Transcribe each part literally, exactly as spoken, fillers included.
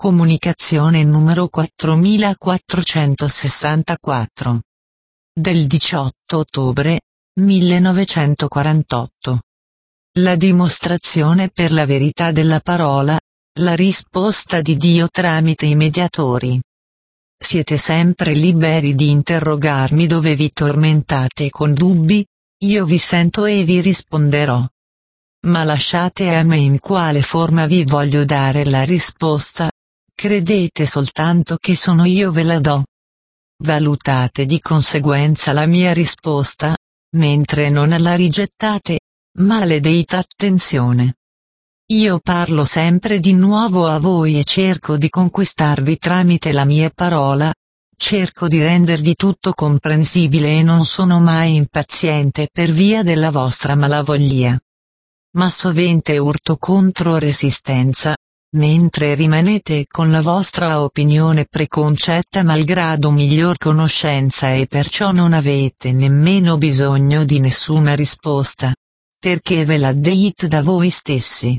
Comunicazione numero quattromilaquattrocentosessantaquattro. Del diciotto ottobre millenovecentoquarantotto. La dimostrazione per la verità della parola, la risposta di Dio tramite i mediatori. Siete sempre liberi di interrogarmi dove vi tormentate con dubbi, io vi sento e vi risponderò. Ma lasciate a me in quale forma vi voglio dare la risposta, credete soltanto che sono io ve la do. Valutate di conseguenza la mia risposta, mentre non la rigettate, ma le date attenzione. Io parlo sempre di nuovo a voi e cerco di conquistarvi tramite la mia parola, cerco di rendervi tutto comprensibile e non sono mai impaziente per via della vostra malavoglia. Ma sovente urto contro resistenza, mentre rimanete con la vostra opinione preconcetta malgrado miglior conoscenza e perciò non avete nemmeno bisogno di nessuna risposta, perché ve la date da voi stessi.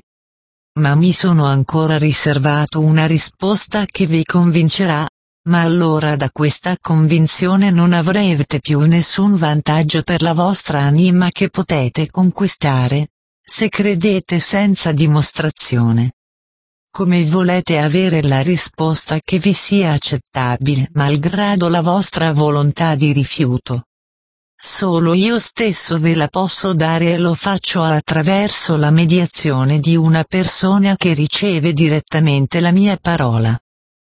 Ma mi sono ancora riservato una risposta che vi convincerà, ma allora da questa convinzione non avrete più nessun vantaggio per la vostra anima che potete conquistare, se credete senza dimostrazione. Come volete avere la risposta che vi sia accettabile malgrado la vostra volontà di rifiuto? Solo io stesso ve la posso dare e lo faccio attraverso la mediazione di una persona che riceve direttamente la mia parola.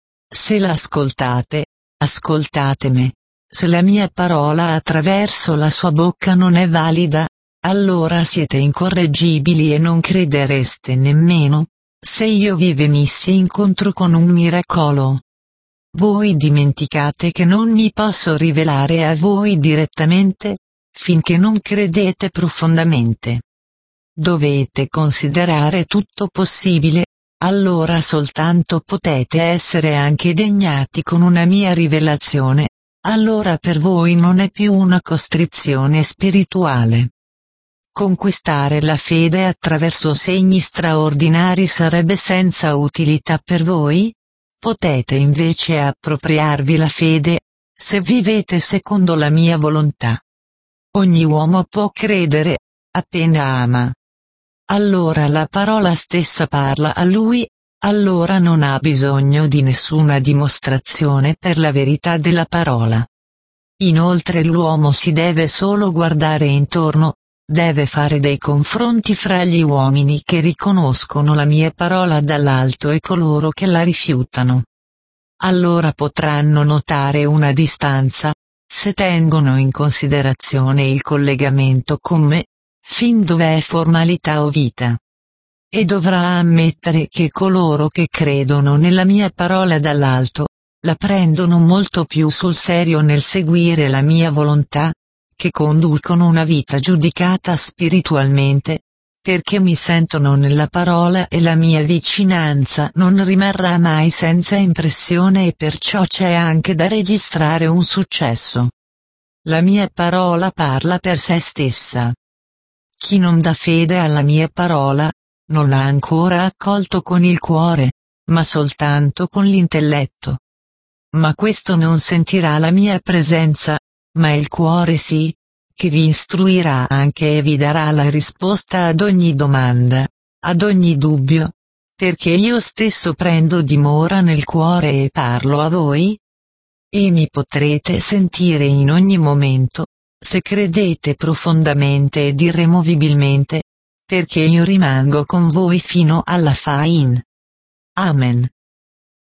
Se l'ascoltate, ascoltate me. Se la mia parola attraverso la sua bocca non è valida, allora siete incorreggibili e non credereste nemmeno, se io vi venissi incontro con un miracolo. Voi dimenticate che non mi posso rivelare a voi direttamente, finché non credete profondamente. Dovete considerare tutto possibile, allora soltanto potete essere anche degnati con una mia rivelazione, allora per voi non è più una costrizione spirituale. Conquistare la fede attraverso segni straordinari sarebbe senza utilità per voi? Potete invece appropriarvi la fede, se vivete secondo la mia volontà. Ogni uomo può credere, appena ama. Allora la parola stessa parla a lui, allora non ha bisogno di nessuna dimostrazione per la verità della parola. Inoltre l'uomo si deve solo guardare intorno, deve fare dei confronti fra gli uomini che riconoscono la mia parola dall'alto e coloro che la rifiutano. Allora potranno notare una distanza, se tengono in considerazione il collegamento con me, fin dove è formalità o vita. E dovrà ammettere che coloro che credono nella mia parola dall'alto, la prendono molto più sul serio nel seguire la mia volontà, che conducono una vita giudicata spiritualmente, perché mi sentono nella parola e la mia vicinanza non rimarrà mai senza impressione e perciò c'è anche da registrare un successo. La mia parola parla per sé stessa. Chi non dà fede alla mia parola, non l'ha ancora accolto con il cuore, ma soltanto con l'intelletto. Ma questo non sentirà la mia presenza, ma il cuore sì, che vi istruirà anche e vi darà la risposta ad ogni domanda, ad ogni dubbio, perché io stesso prendo dimora nel cuore e parlo a voi? E mi potrete sentire in ogni momento, se credete profondamente ed irremovibilmente, perché io rimango con voi fino alla fine. Amen.